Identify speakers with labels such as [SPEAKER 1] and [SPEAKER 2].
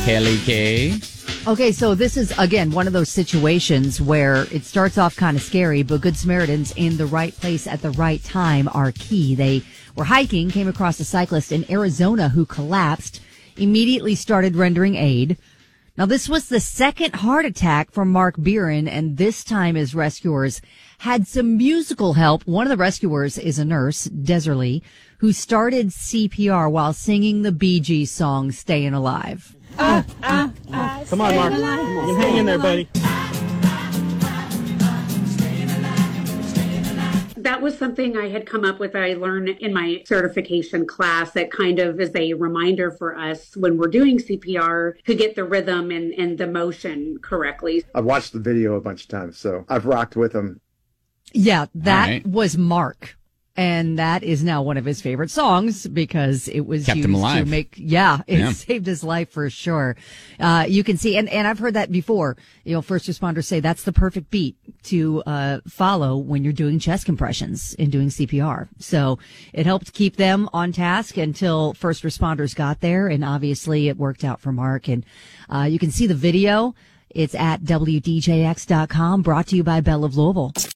[SPEAKER 1] Kelly K.
[SPEAKER 2] Okay, so this is, again, one of those situations where it starts off kind of scary, but Good Samaritans in the right place at the right time are key. They were hiking, came across a cyclist in Arizona who collapsed, immediately started rendering aid. Now, this was the second heart attack for Mark Beeren, and this time his rescuers had some musical help. One of the rescuers is a nurse, Deserly, who started CPR while singing the Bee Gees song, Stayin' Alive.
[SPEAKER 3] Come on, Mark. You can hang in there, buddy.
[SPEAKER 4] That was something I had come up with. I learned in my certification class that kind of is a reminder for us when we're doing CPR to get the rhythm and the motion correctly.
[SPEAKER 5] I've watched the video a bunch of times, so I've rocked with him.
[SPEAKER 2] Yeah, that was Mark. And that is now one of his favorite songs because it was
[SPEAKER 1] kept
[SPEAKER 2] used
[SPEAKER 1] him alive.
[SPEAKER 2] to make, it saved his life for sure. You can see, and I've heard that before, first responders say that's the perfect beat to, follow when you're doing chest compressions and doing CPR. So it helped keep them on task until first responders got there. And obviously it worked out for Mark. And, you can see the video. It's at WDJX.com, brought to you by Bell of Louisville.